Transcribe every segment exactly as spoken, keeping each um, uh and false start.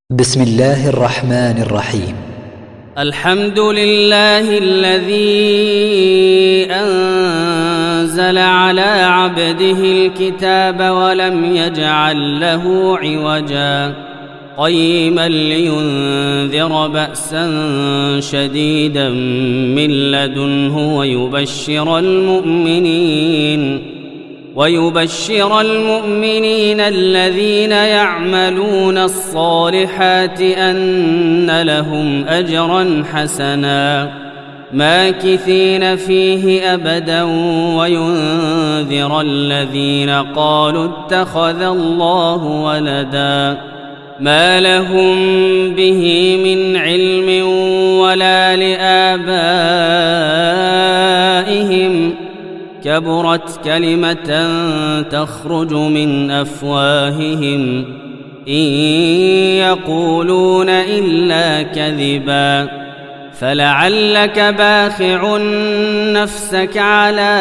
بسم الله الرحمن الرحيم. الحمد لله الذي أنزل على عبده الكتاب ولم يجعل له عوجا قيما لينذر بأسا شديدا من لدنه ويبشر المؤمنين ويبشر المؤمنين الذين يعملون الصالحات أن لهم أجرا حسنا ماكثين فيه أبدا وينذر الذين قالوا اتخذ الله ولدا ما لهم به من علم ولا لآبائهم كبرت كلمة تخرج من أفواههم إن يقولون إلا كذبا فلعلك باخع نفسك على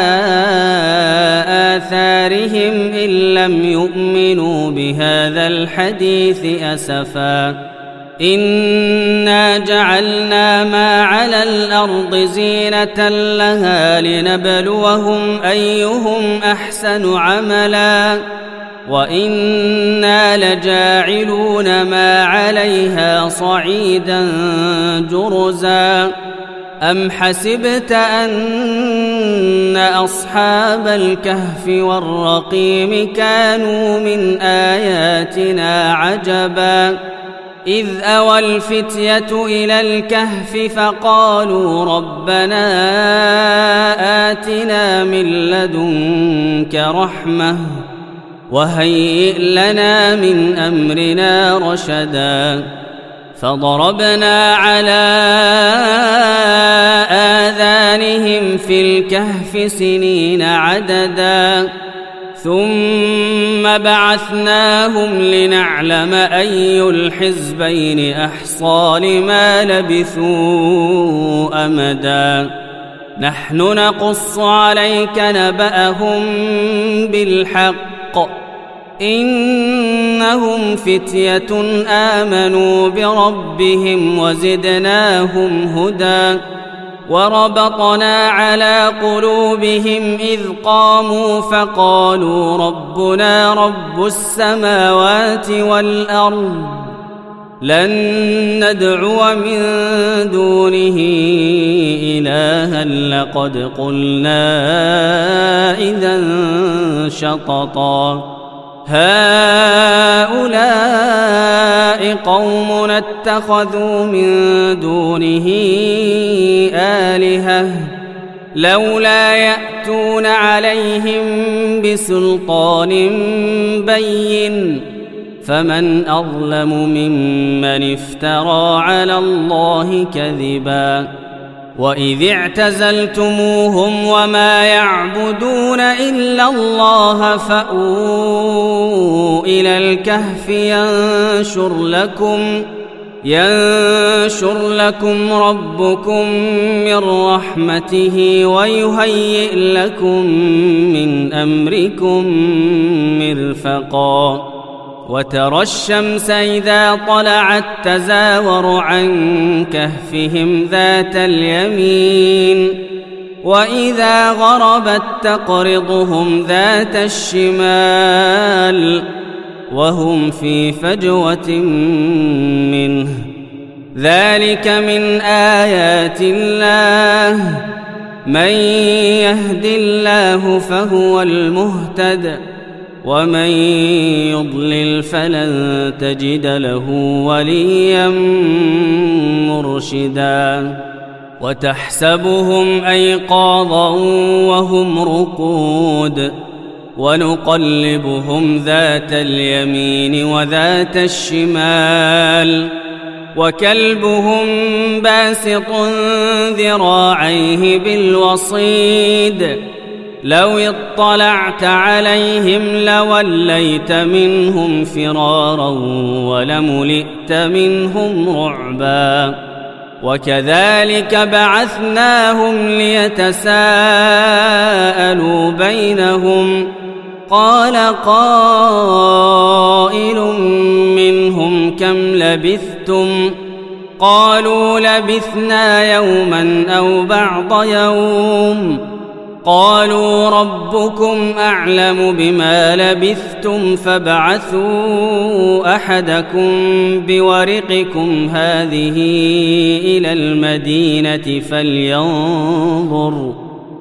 آثارهم إن لم يؤمنوا بهذا الحديث أسفا إنا جعلنا ما على الأرض زينة لها لنبلوهم أيهم أحسن عملا وإنا لجاعلون ما عليها صعيدا جرزا أم حسبت أن أصحاب الكهف والرقيم كانوا من آياتنا عجبا إذ أوى الفتية إلى الكهف فقالوا ربنا آتنا من لدنك رحمة وهيئ لنا من أمرنا رشدا فضربنا على آذانهم في الكهف سنين عددا ثم بعثناهم لنعلم أي الحزبين أحصى لما لبثوا أمدا نحن نقص عليك نبأهم بالحق إنهم فتية آمنوا بربهم وزدناهم هدى وربطنا على قلوبهم إذ قاموا فقالوا ربنا رب السماوات والأرض لن ندعو من دونه إلها لقد قلنا إذا شططا هؤلاء قوم اتخذوا من دونه آلهة لولا يأتون عليهم بسلطان بين فمن أظلم ممن افترى على الله كذبا وإذ اعتزلتموهم وما يعبدون إلا الله فأووا إلى الكهف ينشر لكم ينشر لكم ربكم من رحمته ويهيئ لكم من أمركم مرفقا وترى الشمس إذا طلعت تزاور عن كهفهم ذات اليمين وإذا غربت تقرضهم ذات الشمال وهم في فجوة منه ذلك من آيات الله من يهد الله فهو المهتد ومن يضلل فلن تجد له وليا مرشدا وتحسبهم أيقاظا وهم رقود ونقلبهم ذات اليمين وذات الشمال وكلبهم باسط ذراعيه بالوصيد لو اطلعت عليهم لوليت منهم فرارا ولملئت منهم رعبا وكذلك بعثناهم ليتساءلوا بينهم قال قائل منهم كم لبثتم قالوا لبثنا يوما أو بعض يوم قالوا ربكم أعلم بما لبثتم فابعثوا أحدكم بورقكم هذه إلى المدينة فلينظر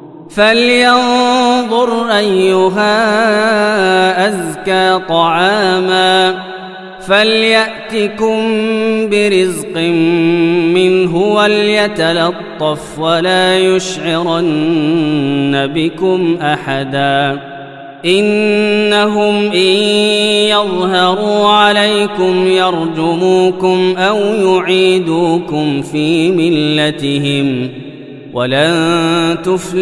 فلينظر أيها أزكى طعاما فليأتكم برزق منه وليتلطف ولا يشعرن بكم أحدا إنهم إن يظهروا عليكم يرجموكم أو يعيدوكم في ملتهم ولن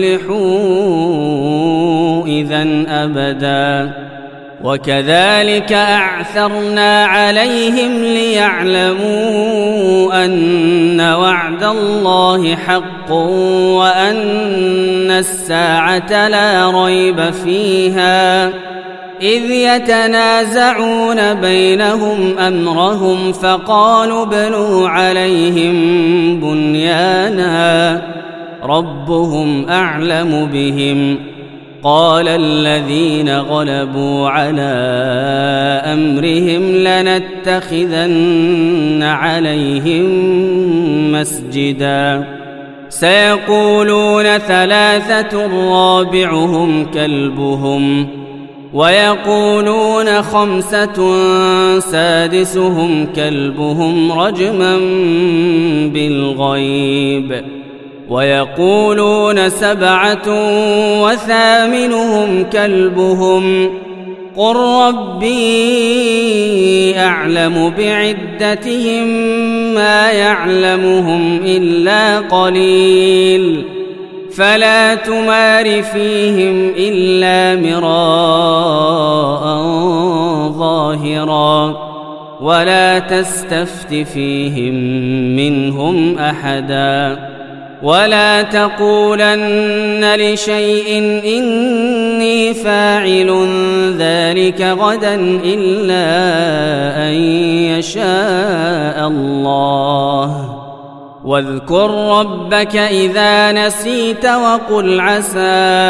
تفلحوا إذن أبدا وكذلك أعثرنا عليهم ليعلموا أن وعد الله حق وأن الساعة لا ريب فيها إذ يتنازعون بينهم أمرهم فقالوا ابنوا عليهم بنيانا ربهم أعلم بهم قال الذين غلبوا على أمرهم لنتخذن عليهم مسجدا سيقولون ثلاثة رابعهم كلبهم ويقولون خمسة سادسهم كلبهم رجما بالغيب ويقولون سبعة وثامنهم كلبهم قل ربي أعلم بعدتهم ما يعلمهم إلا قليل فلا تمار فيهم إلا مراء ظاهرا ولا تستفت فيهم منهم أحدا ولا تقولن لشيء إني فاعل ذلك غدا إلا أن يشاء الله واذكر ربك إذا نسيت وقل عسى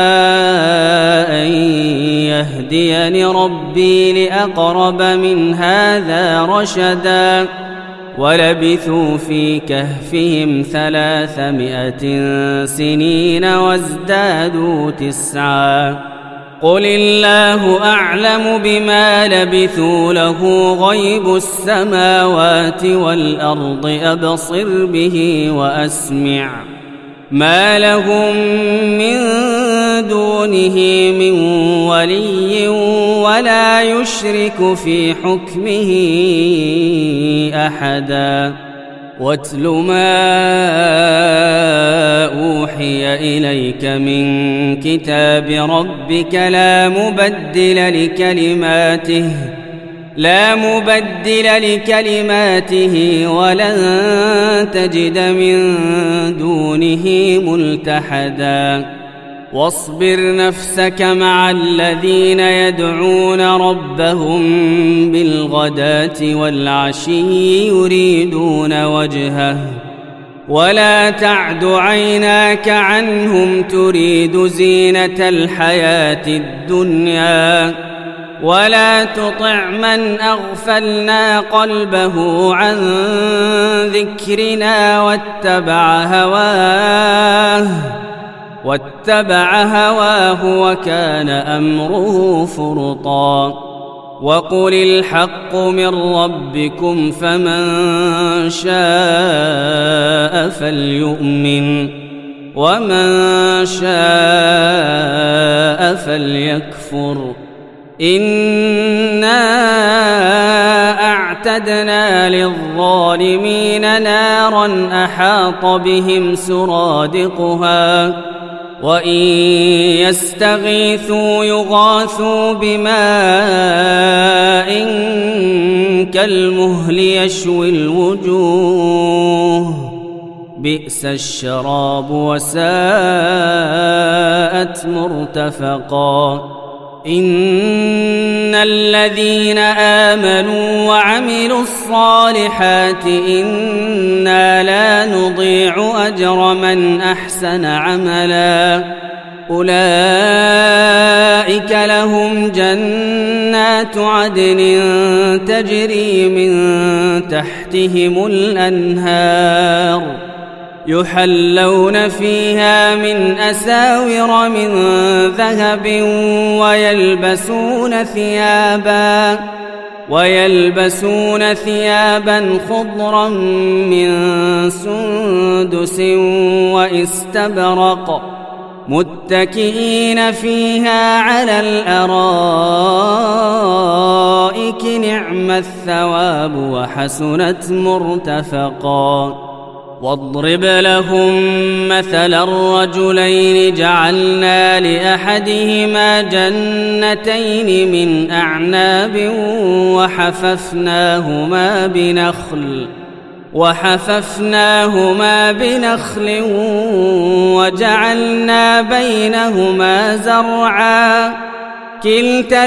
أن يهديني ربي لأقرب من هذا رشدا ولبثوا في كهفهم ثلاثمائة سنين وازدادوا تسعا قل الله أعلم بما لبثوا له غيب السماوات والأرض أبصر به وأسمع ما لهم من دونه من ولي ولا يشرك في حكمه أحدا واتل ما أوحي إليك من كتاب ربك لا مبدل لكلماته لا مبدل لكلماته ولن تجد من دونه ملتحدا واصبر نفسك مع الذين يدعون ربهم بالغداة والعشي يريدون وجهه ولا تعد عيناك عنهم تريد زينة الحياة الدنيا ولا تطع من أغفلنا قلبه عن ذكرنا واتبع هواه واتبع هواه وكان أمره فرطا وقل الحق من ربكم فمن شاء فليؤمن ومن شاء فليكفر إنا أعتدنا للظالمين نارا أحاط بهم سرادقها وإن يستغيثوا يغاثوا بماء كالمهل يشوي الوجوه بئس الشراب وساءت مرتفقا إن الذين آمنوا وعملوا الصالحات إنا لا نضيع أجر من أحسن عملا أولئك لهم جنات عدن تجري من تحتهم الأنهار يحلون فيها من أساور من ذهب ويلبسون ثيابا ويلبسون ثيابا خضرا من سندس واستبرق متكئين فيها على الأرائك نعم الثواب وحسنت مرتفقا واضرب لهم مثل الرجلين جعلنا لأحدهما جنتين من أعناب وحففناهما بنخل وحففناهما بنخل وجعلنا بينهما زرعا كلتا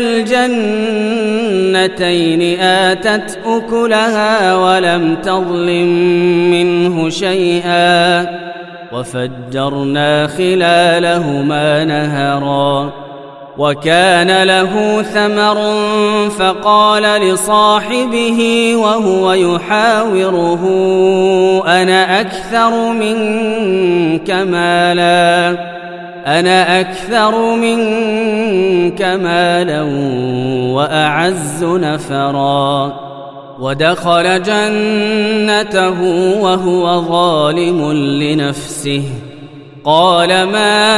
الجنتين آتت أكلها ولم تظلم منه شيئا وفجرنا خلالهما نهرا وكان له ثمر فقال لصاحبه وهو يحاوره أنا أكثر منك مالا أنا أكثر منك مالا وأعز نفرا ودخل جنته وهو ظالم لنفسه قال ما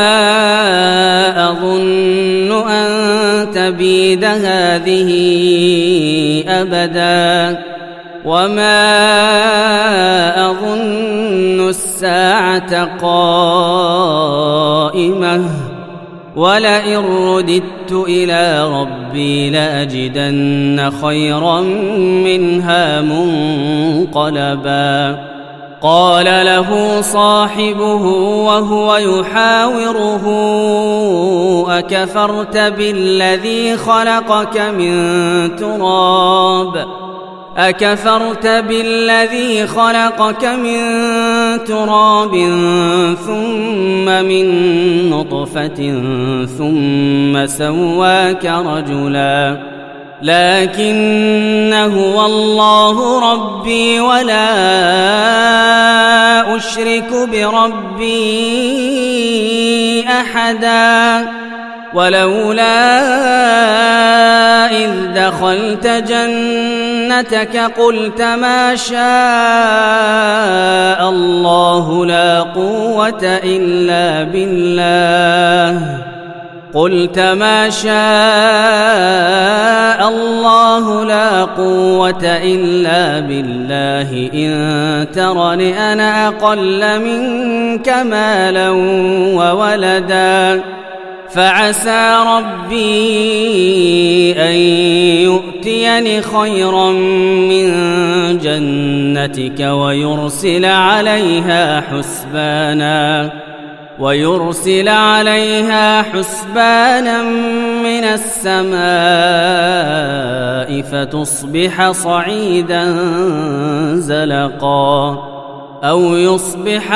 أظن أن تبيد هذه أبدا وما أظن الساعة قائمة ولئن رددت إلى ربي لأجدن خيرا منها منقلبا قال له صاحبه وهو يحاوره أكفرت بالذي خلقك من تراب أكفرت بالذي خلقك من تراب ثم من نطفة ثم سواك رجلا لكن هو الله ربي ولا أشرك بربي أحدا ولولا إذ دخلت جنتك قلت ما شاء الله لا قوة إلا بالله قلت ما شاء الله لا قوة إلا بالله إن ترني أنا أقل منك مالا وولدا فعسى ربي أن يؤتيني خيرا من جنتك ويرسل عليها حسبانا ويرسل عليها حسبانا من السماء فتصبح صعيدا زلقا أو يصبح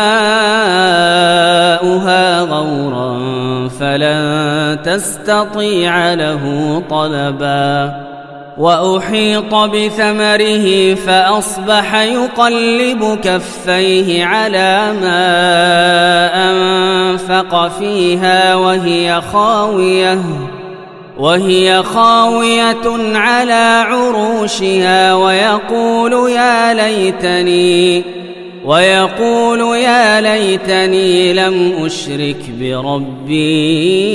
ماؤها غورا فلن تستطيع له طلبا وأحيط بثمره فأصبح يقلب كفيه على ما أنفق فيها وهي خاوية وهي خاوية على عروشها ويقول يا ليتني ويقول يا ليتني لم أشرك بربي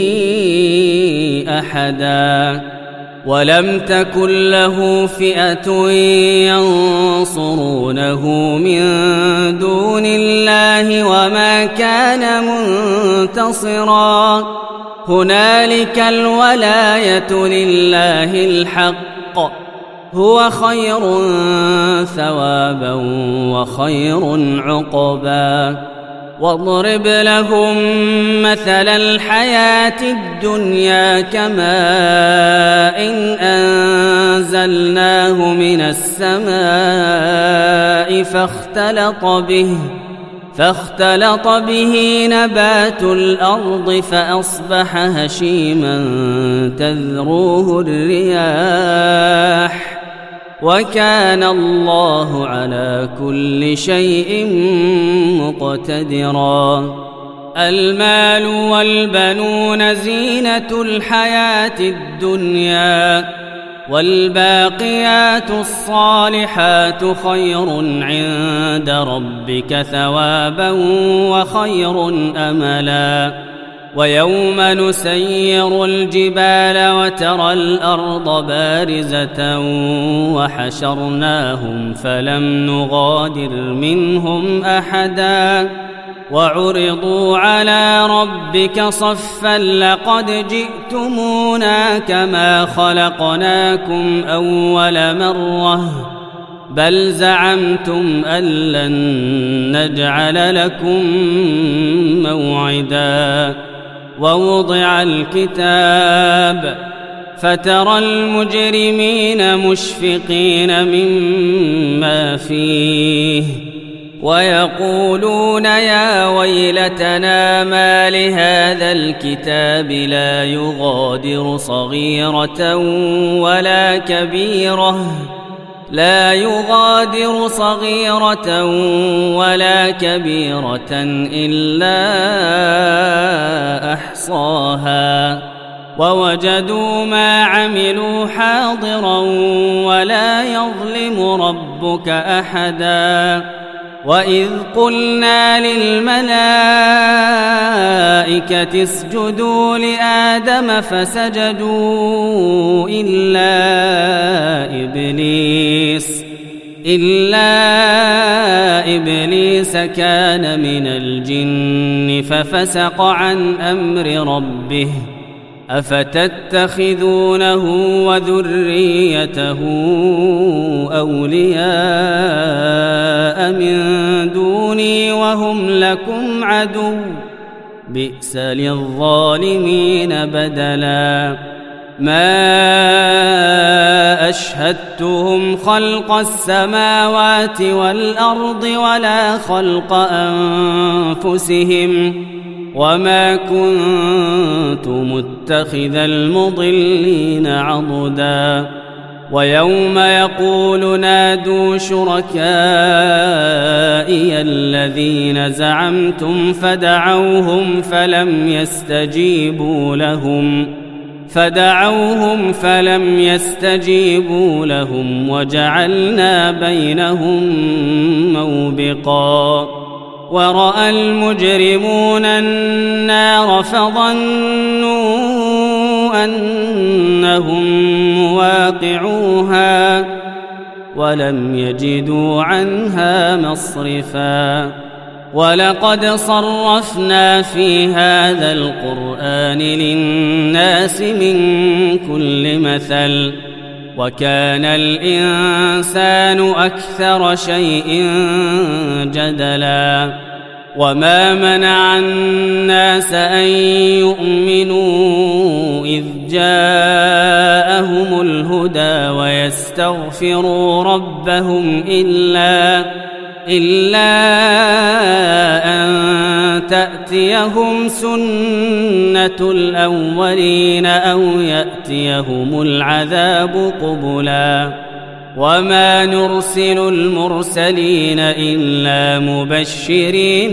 أحدا ولم تكن له فئة ينصرونه من دون الله وما كان منتصرا هنالك الولاية لله الحق هو خير ثوابا وخير عقبا واضرب لهم مثل الحياة الدنيا كماء إن أنزلناه من السماء فاختلط به فاختلط به نبات الأرض فأصبح هشيما تذروه الرياح وكان الله على كل شيء مقتدرا. المال والبنون زينة الحياة الدنيا والباقيات الصالحات خير عند ربك ثوابا وخير أملا. ويوم نسير الجبال وترى الأرض بارزة وحشرناهم فلم نغادر منهم أحدا وعرضوا على ربك صفا لقد جئتمونا كما خلقناكم أول مرة بل زعمتم أن لن نجعل لكم موعدا. ووضع الكتاب فترى المجرمين مشفقين مما فيه ويقولون يا ويلتنا ما لهذا الكتاب لا يغادر صغيرة ولا كبيرة لا يغادر صغيرة ولا كبيرة إلا أحصاها ووجدوا ما عملوا حاضرا ولا يظلم ربك أحدا. وإذ قلنا للملائكة اسجدوا لآدم فسجدوا إلا إبليس إلا إبليس كان من الجن ففسق عن أمر ربه أفتتخذونه وذريته أولياء من دوني وهم لكم عدو بئس للظالمين بدلا. ما أشهدتهم خلق السماوات والأرض ولا خلق أنفسهم وما كنت متخذ المضلين عضدا. ويوم يقول نادوا شركائي الذين زعمتم فدعوهم فلم يستجيبوا لهم فدعوهم فلم يستجيبوا لهم وجعلنا بينهم موبقا. ورأى المجرمون النار فظنوا أنهم مواقعوها ولم يجدوا عنها مصرفا. ولقد صرفنا في هذا القرآن للناس من كل مثل وكان الإنسان أكثر شيء جدلا. وما منع الناس أن يؤمنوا إذ جاءهم الهدى ويستغفروا ربهم إلا إلا أن تأتيهم سنة الأولين أو يأتيهم العذاب قبلا. وما نرسل المرسلين إلا مبشرين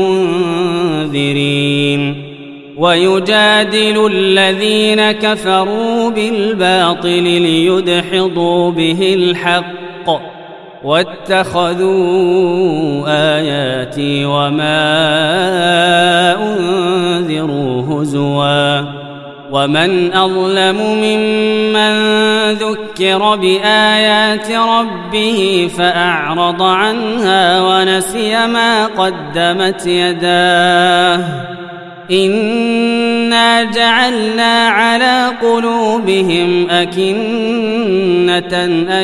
ومنذرين ويجادل الذين كفروا بالباطل ليدحضوا به الحق واتخذوا آياتي وما أنذروا هزوا. ومن أظلم ممن ذكر بآيات ربه فأعرض عنها ونسي ما قدمت يداه إنا جعلنا على قلوبهم أكنة أن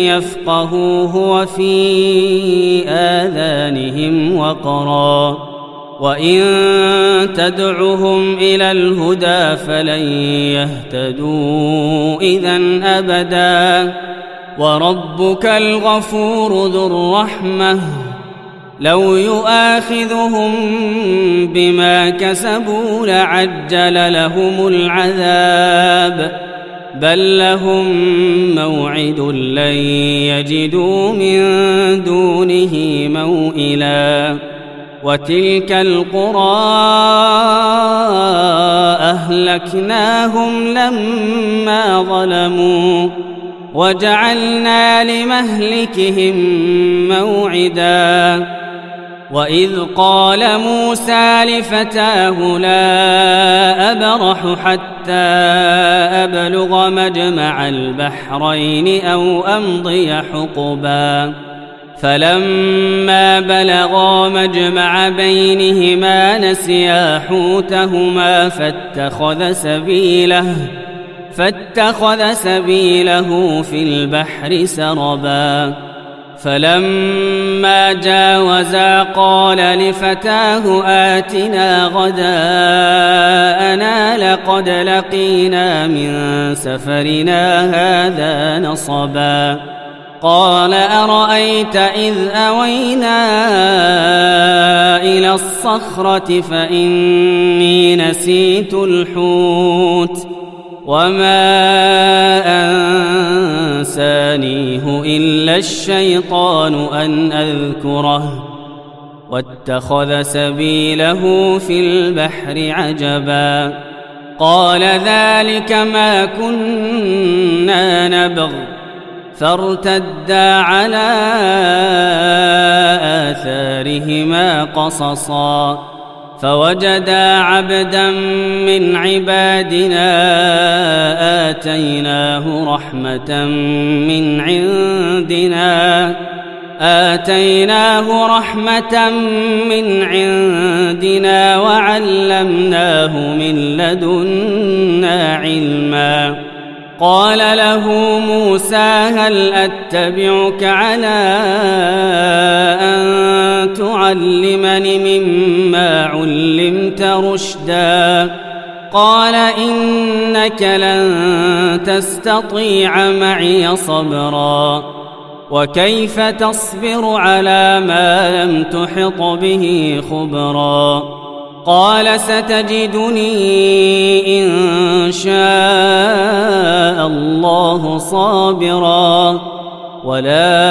يفقهوه وفي آذانهم وقرا وإن تدعهم إلى الهدى فلن يهتدوا إذن أبدا وربك الغفور ذو الرحمة لو يؤاخذهم بما كسبوا لعجل لهم العذاب بل لهم موعد لن يجدوا من دونه موئلا وتلك القرى أهلكناهم لما ظلموا وجعلنا لمهلكهم موعدا وإذ قال موسى لفتاه لا أبرح حتى أبلغ مجمع البحرين أو أمضي حقبا فلما بلغا مجمع بينهما نسيا حوتهما فاتخذ سبيله فاتخذ سبيله في البحر سربا فلما جاوزا قال لفتاه آتنا غداءنا لقد لقينا من سفرنا هذا نصبا قال أرأيت إذ أوينا إلى الصخرة فإني نسيت الحوت وما أنسانيه إلا الشيطان أن أذكره واتخذ سبيله في البحر عجبا قال ذلك ما كنا نبغ فارتدا على آثارهما قصصا فوجدا عبدا من عبادنا آتيناه رحمة من عندنا آتيناه رحمة من عندنا وعلمناه من لدنا علما قال له موسى هل أتبعك على أن تعلمني مما علمت رشدا قال إنك لن تستطيع معي صبرا وكيف تصبر على ما لم تحط به خبرا قال ستجدني إن شاء الله صابرا ولا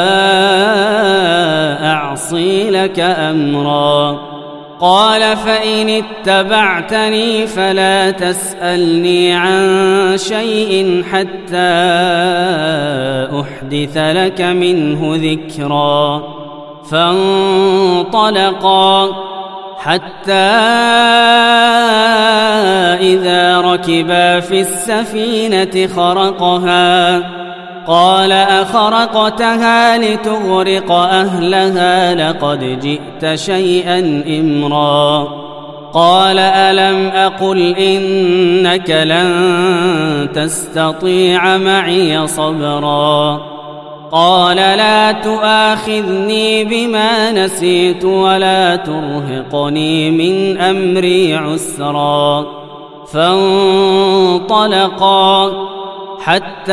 أعصي لك أمرا قال فإن اتبعتني فلا تسألني عن شيء حتى أحدث لك منه ذكرا فانطلقا حتى إذا ركبا في السفينة خرقها قال أخرقتها لتغرق أهلها لقد جئت شيئا إمرا قال ألم أقل إنك لن تستطيع معي صبرا قال لا تؤاخذني بما نسيت ولا ترهقني من أمري عسرا فانطلقا حتى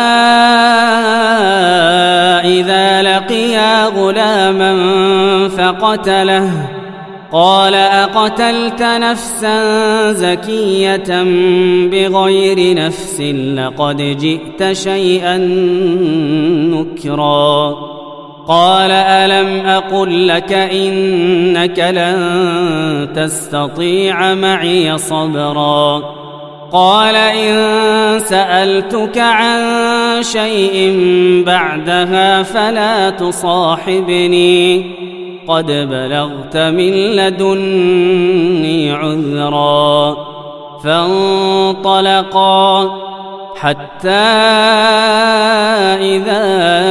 إذا لقيا غلاما فقتله قال أقتلت نفسا زكية بغير نفس لقد جئت شيئا نكرا قال ألم أقل لك إنك لن تستطيع معي صبرا قال إن سألتك عن شيء بعدها فلا تصاحبني قد بلغت من لدني عذرا فانطلقا حتى إذا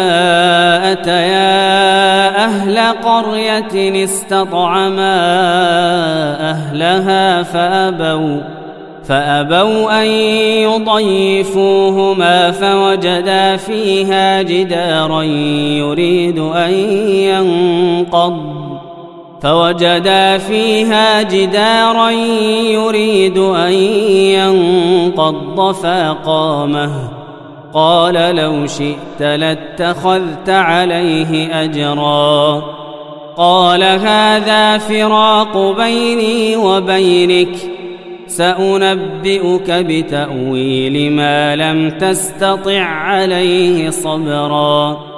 أتيا أهل قرية استطعما أهلها فأبوا فأبوا أن يضيفوهما فوجدا فيها جدارا يريد أن ينقض فوجدا فيها جدارا يريد أن ينقض فأقامه قال لو شئت لاتخذت عليه أجرا قال هذا فراق بيني وبينك سأنبئك بتأويل ما لم تستطع عليه صبرا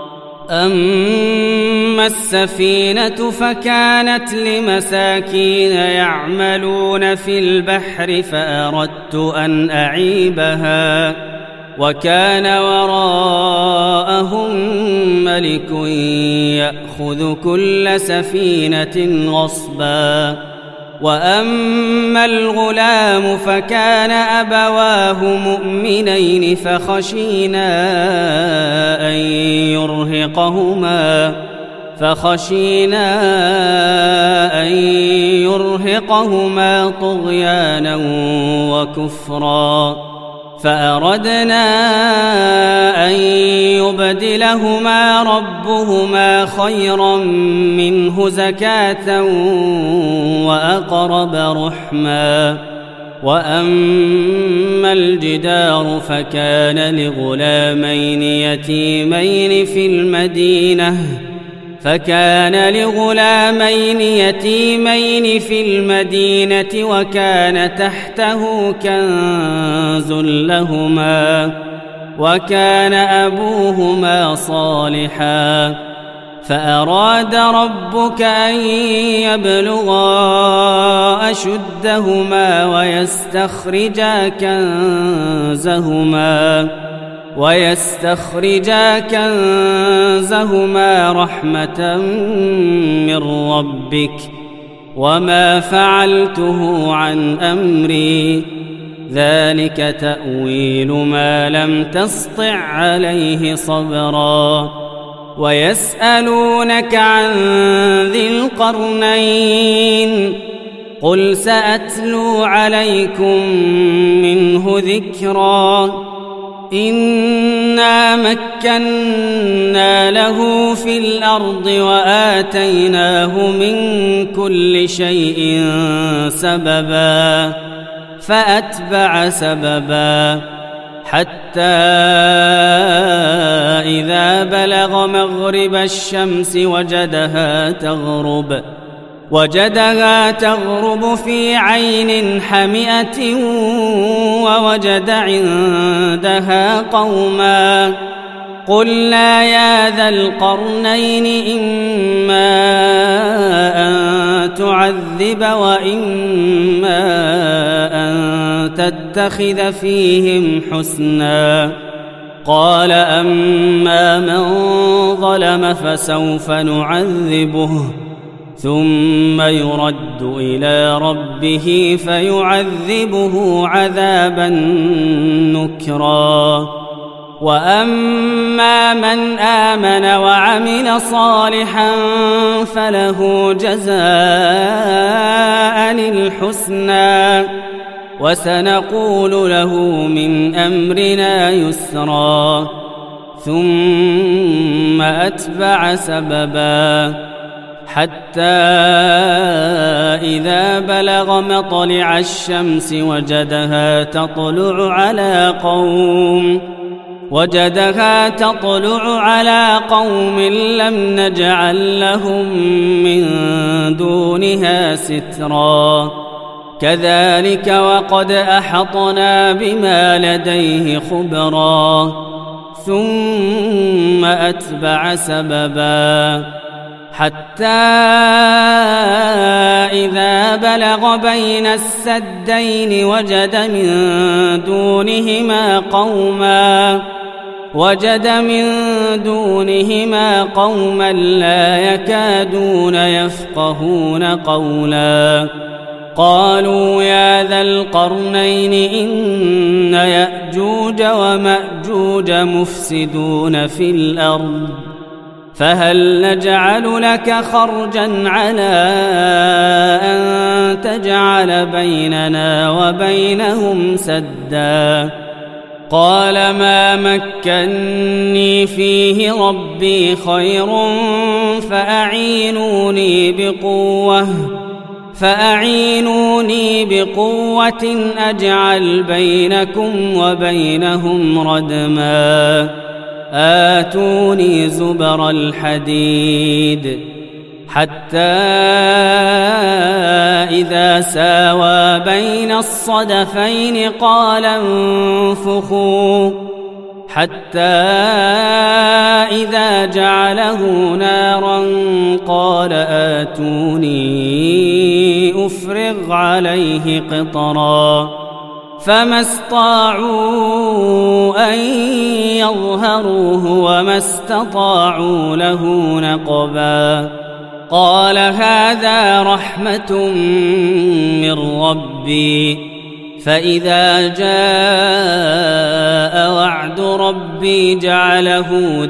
أما السفينة فكانت لمساكين يعملون في البحر فأردت أن أعيبها وكان وراءهم ملك يأخذ كل سفينة غصبا وأما الغلام فكان أبواه مؤمنين فخشينا أن يرهقهما فخشينا أن يرهقهما طغيانا وكفرا فأردنا أن يبدلهما ربهما خيرا منه زكاة وأقرب رحما وأما الجدار فكان لغلامين يتيمين في المدينة فكان لغلامين يتيمين في المدينة وكان تحته كنز لهما وكان أبوهما صالحا فأراد ربك أن يبلغا أشدهما ويستخرجا كنزهما ويستخرجا كنزهما رحمة من ربك وما فعلته عن أمري ذلك تأويل ما لم تسطع عليه صبرا ويسألونك عن ذي القرنين قل سأتلو عليكم منه ذكرا إنا مكنا له في الأرض وآتيناه من كل شيء سببا فأتبع سببا حتى إذا بلغ مغرب الشمس وجدها تغرب وجدها تغرب في عين حمئة ووجد عندها قوما قلنا يا ذا القرنين إما أن تعذب وإما أن تتخذ فيهم حسنا قال أما من ظلم فسوف نعذبه ثم يرد إلى ربه فيعذبه عذابا نكرا وأما من آمن وعمل صالحا فله جزاء الحسنى وسنقول له من أمرنا يسرا ثم أتبع سببا حتى إذا بلغ مطلع الشمس وجدها تطلع على قوم وجدها تطلع على قوم لم نجعل لهم من دونها سترا كذلك وقد أحطنا بما لديه خبرا ثم أتبع سببا حتى إذا بلغ بين السدين وجد من دونهما قوما وجد من دونهما قوما لا يكادون يفقهون قولا قالوا يا ذا القرنين إن يأجوج ومأجوج مفسدون في الأرض فهل نجعل لك خرجا على أن تجعل بيننا وبينهم سدا قال ما مكني فيه ربي خير فأعينوني بقوة فأعينوني بقوة أجعل بينكم وبينهم ردما آتوني زبر الحديد حتى إذا ساوى بين الصدفين قال انفخوا حتى إذا جعله نارا قال آتوني أفرغ عليه قطرا فما استطاعوا أن يظهروه وما استطاعوا له نقبا قال هذا رحمة من ربي فإذا جاء وعد ربي جعله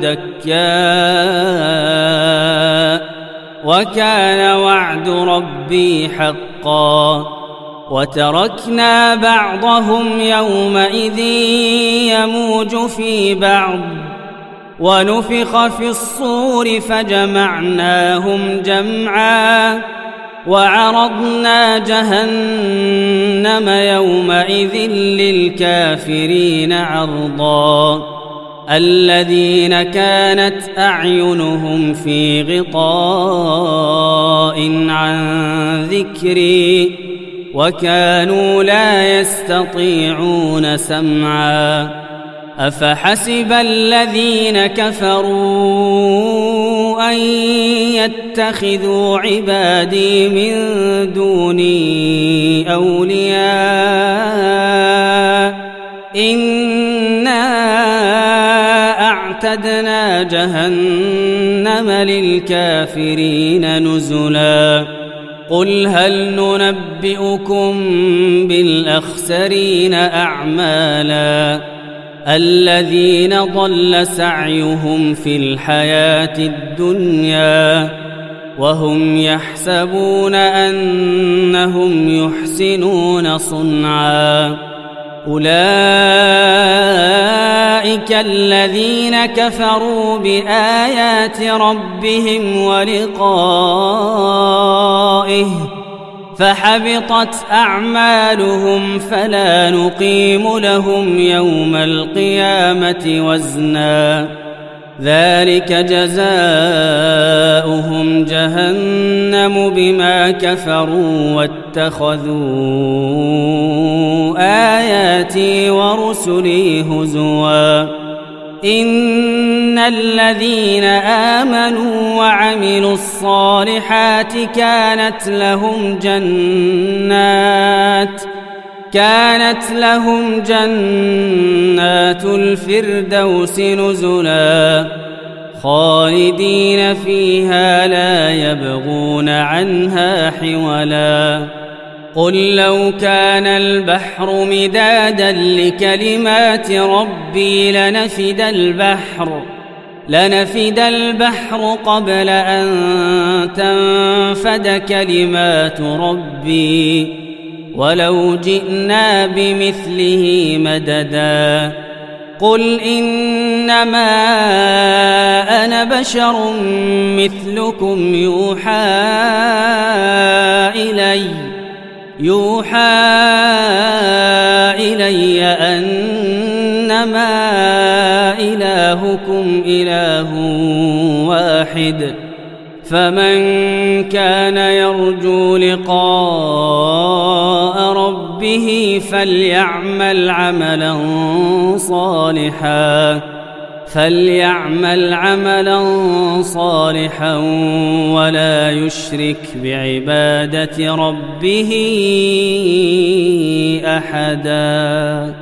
دكاء وكان وعد ربي حقا وتركنا بعضهم يومئذ يموج في بعض ونفخ في الصور فجمعناهم جمعا وعرضنا جهنم يومئذ للكافرين عرضا الذين كانت أعينهم في غطاء عن ذكري وكانوا لا يستطيعون سمعا أفحسب الذين كفروا أن يتخذوا عبادي من دوني أولياء إنا أعتدنا جهنم للكافرين نزلا قل هل ننبئكم بالأخسرين أعمالا الذين ضل سعيهم في الحياة الدنيا وهم يحسبون أنهم يحسنون صنعا أولئك الذين كفروا بآيات ربهم ولقائه فحبطت أعمالهم فلا نقيم لهم يوم القيامة وزنا ذلك جزاؤهم جهنم بما كفروا واتخذوا آياتي ورسلي هزوا إن الذين آمنوا وعملوا الصالحات كانت لهم جنات كانت لهم جنات الفردوس نزلا خالدين فيها لا يبغون عنها حولا قل لو كان البحر مدادا لكلمات ربي لنفد البحر لنفد البحر قبل أن تنفد كلمات ربي ولو جئنا بمثله مددا قل إنما أنا بشر مثلكم يوحى إلي يوحى إلي أنما إلهكم إله واحد فمن كان يرجو لقاء ربه فليعمل عملا صالحا فليعمل عملا صالحا ولا يشرك بعبادة ربه أحدا.